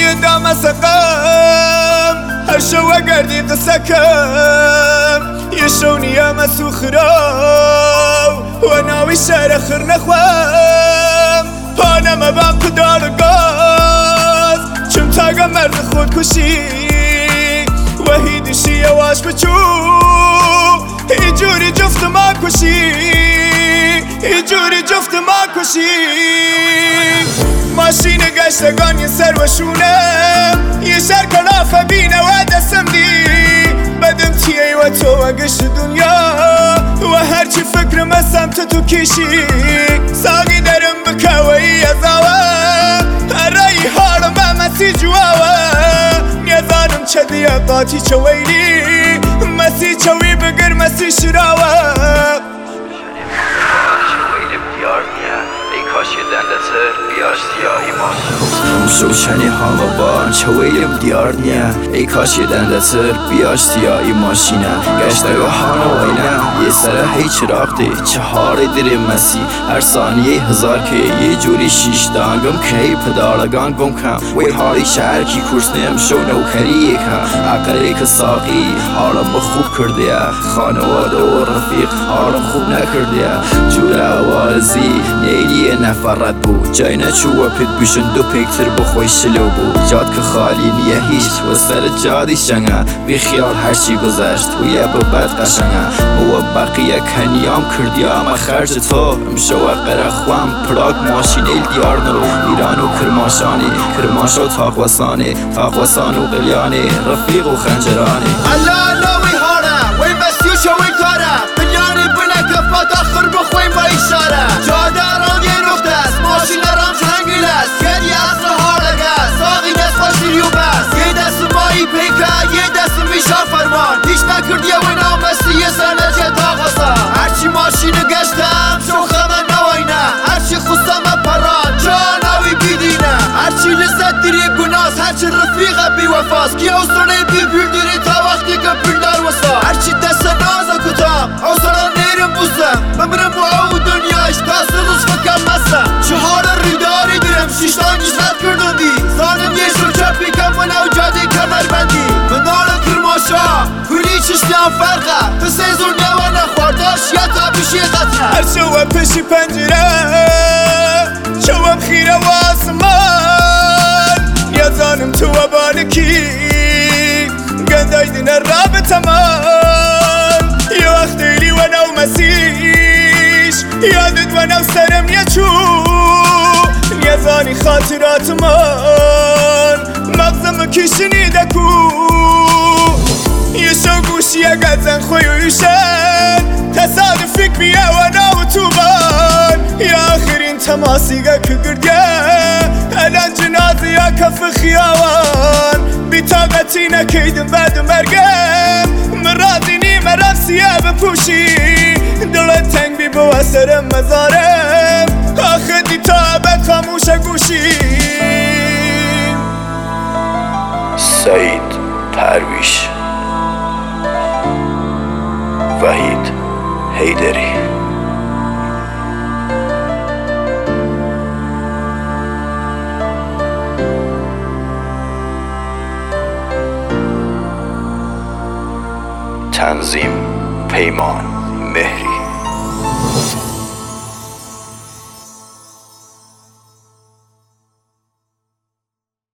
دام سقم هر شو گردی قسکم یه شونیه مسوخرو و ناوی شهر خر نخوام پانم بام کدار گاز چم تاگم مرد خود کشی وحیدشی یواش بچو ای جوری جفت ما کشی ای جوری جفت ما کشی ماشین گشتگان یه سر و شونه یه شهر کلافه بینه و دستم دی بدم تیه و تو و گشت دنیا و هرچی فکرم از سمت تو کشی ساقی درم بکوی از آوه هر رای حالم مسی جواوه نیزانم چه دیه قاتی چه ویلی مسی چوی بگر مسی شراوه کاش یه دندتر بیاش سیاهی ماشو شوشنی همه بان چه ویلیم دیار نیا ای کاش یه دندتر بیاش سیاهی ماشینه گشتگاه هانا وینا یه سره هی چراغ دی چه هاری دیریم مسی هر ثانیه هزار که یه جوری شیش دانگم که ای پدارگان گم کم وی هاری شهر کی کورس نیم شو نوکری یکم عقلی که ساقی حالم خوب کرده خانواده و رفیق حالم خوب نکرده جور آوازی نیلیه نفرت بود جای نچوه پید بیشن دو پیکتر بخوی شلو بود جاد که خالی نیه هیچ و سر جادی شنگه بی خیال هرچی گذشت و یه ببد قشنگه و بقیه کنیام کردی اما خرج تو امشو قرخوام پراگ ماشین ایل دیار نرو ایران و کرماشانی کرماش و تاقوسانی تاقوسان و قلیانی رفیق و خنجرانی الله نوی هاره وی بسیو شوی کاره بلیانی بله کفات آخر بخویم با اشاره جاده رانگی نقطه است ماشین رام جنگیل است یدی اصل هارگه است ساقی دست باشیری و بس یه دست مایی پیکه یه دست میشا فرمان هیچ نکردی و نامستی یه سنجه تاقوسا هرچی ماشینو گشتم شو خمه نوینه هرچی خستم پران جانوی بیدینه هرچی لذت دیری گناس هرچی رفیقه بی وفاس کی اوسترانه بی دیری تا وقتی که پلدار وسا هرچی دست نازا کتام اوستران نیرم بوسم بمرم با او دنیاش دست روز فکم مسم چهار ریداری دیرم شیشتان جزت کردن دی زانم یه شو چپی کم و نو جاده کمر بندی منالا کرماشا کلی چشتیان فرقه قصه زرگه و نخوارداش یا تا بشی قطره هر شوه پشی پنجره شوم خیره و آسمان یا زانم تو و بالکی گندای دینه رابطه من یه وقت ایلی و نو مسیش یادت و نو سرم یه چو یه زانی خاطرات من مغزم کشنی دکو یه شو گوشی اگه زن خوی و یوشن تصادفیک بیه و نو تو بان یا آخرین تماسیگه که گرگه الان جنازه یا کف خیاوان بی طاقتی نکیدم بعد مرگم مرادی نیم رفسیه بپوشی دلت تنگ بی بو سرم مزارم آخه دی تا به خاموش گوشی سعید پرویش وحید حیدری تنظیم پیمان مهری